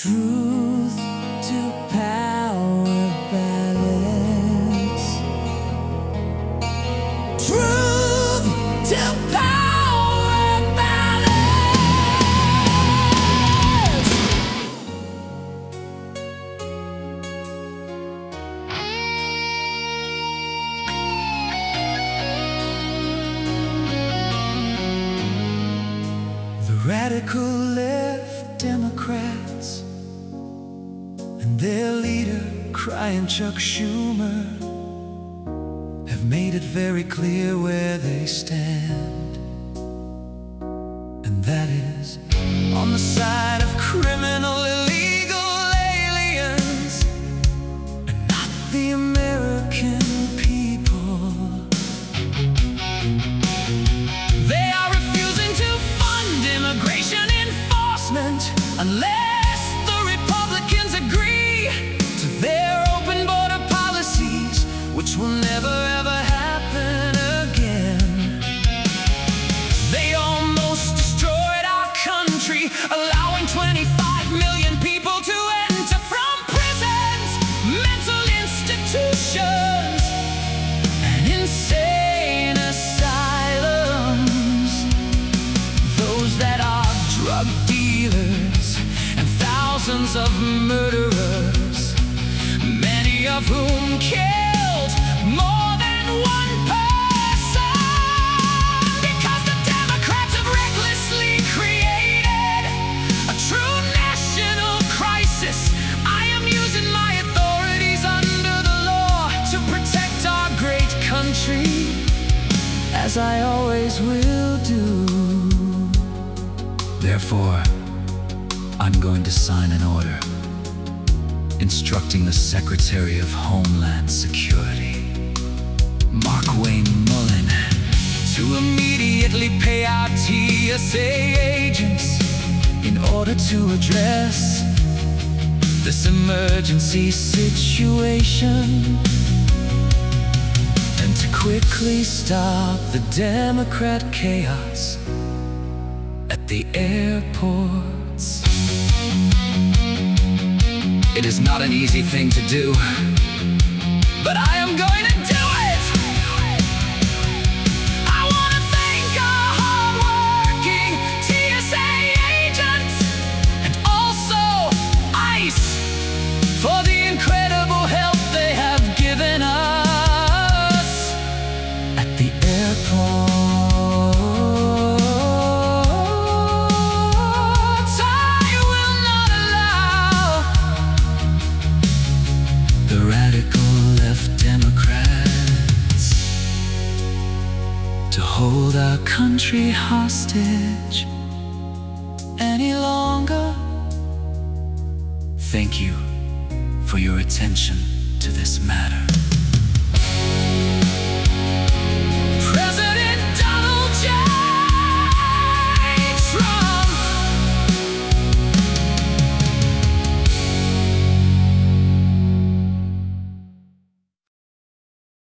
Truth to power balance. Truth to power balance. The radical left Democrats and their leader, crying Chuck Schumer, have made it very clear where they stand, and that is on the side of criminal illegal aliens and not the American people. They are refusing to fund immigration enforcement unless the Republicans agree to their open border policies, which will never ever happen again. They almost destroyed our country, allowing 25 million people to enter from prisons, mental institutions, and insane asylums. Those that are drug dealers and thousands of murderers, many of whom killed more than one person, because the Democrats have recklessly created a true national crisis. I am using my authorities under the law to protect our great country, as I always will do. Therefore, I'm going to sign an order instructing the Secretary of Homeland Security, Mark Wayne Mullen, to immediately pay out TSA agents in order to address this emergency situation, and to quickly stop the Democrat chaos at the airports. It is not an easy thing to do, but I am going to do it! I want to thank our hard-working TSA agents and also ICE for the incredible help they have given us at the airport. To hold our country hostage any longer. Thank you for your attention to this matter.